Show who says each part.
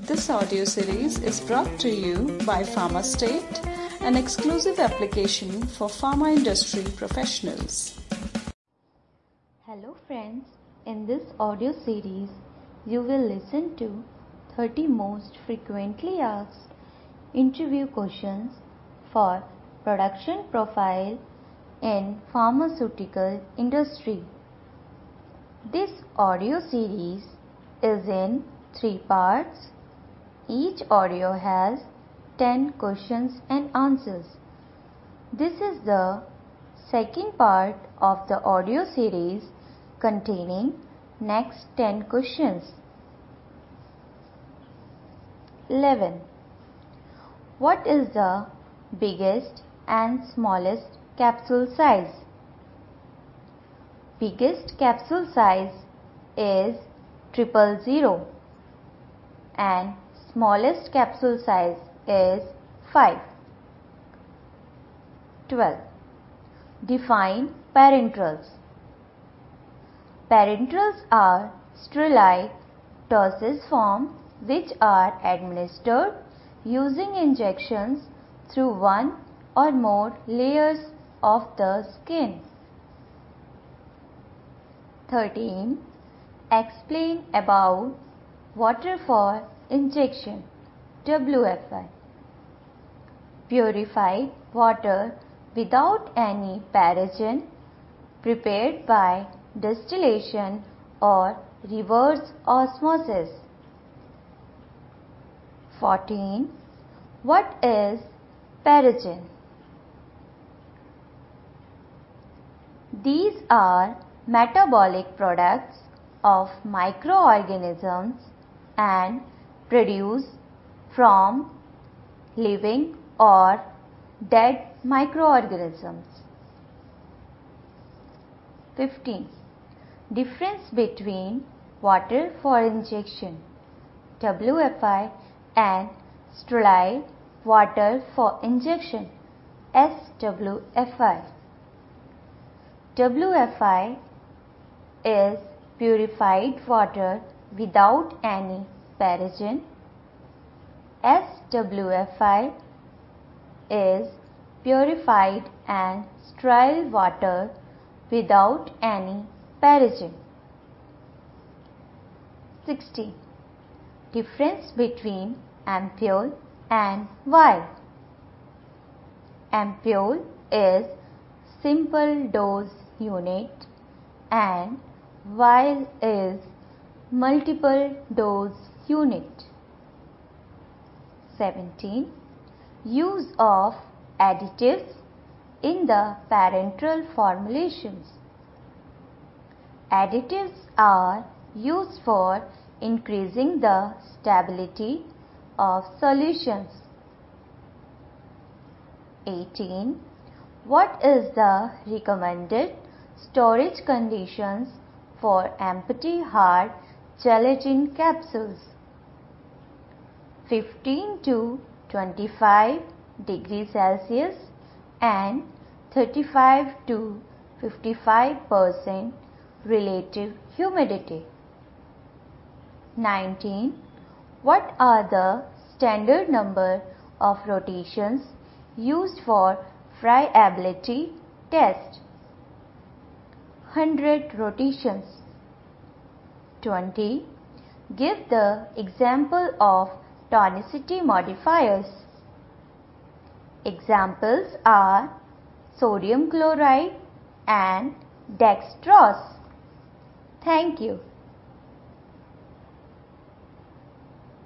Speaker 1: This audio series is brought to you by PharmaState, an exclusive application for pharma industry professionals.
Speaker 2: Hello friends, in this audio series, you will listen to 30 most frequently asked interview questions for production profile in pharmaceutical industry. This audio series is in 3 parts. Each audio has 10 questions and answers. This is the second part of the audio series containing next 10 questions. 11. What is the biggest and smallest capsule size? Biggest capsule size is 000 and smallest capsule size is 5. 12. Define parenterals. Parenterals are sterile dosage forms which are administered using injections through one or more layers of the skin. 13. Explain about water for injection, WFI. Purified water without any paragen, prepared by distillation or reverse osmosis. 14. What is paragen? These are metabolic products of microorganisms and produced from living or dead microorganisms. 15. Difference between water for injection, WFI, and sterile water for injection, SWFI. WFI is purified water without any paragen. SWFI is purified and sterile water without any paragen. 16. Difference between ampule and vial. Ampule is simple dose unit and vial is multiple dose unit. 17. Use of additives in the parenteral formulations. Additives are used for increasing the stability of solutions. 18. What is the recommended storage conditions for empty hard gelatin capsules? 15 to 25 degrees Celsius and 35 to 55% relative humidity. 19. What are the standard number of rotations used for friability test? 100 rotations. 20. Give the example of tonicity modifiers. Examples are sodium chloride and dextrose. Thank you.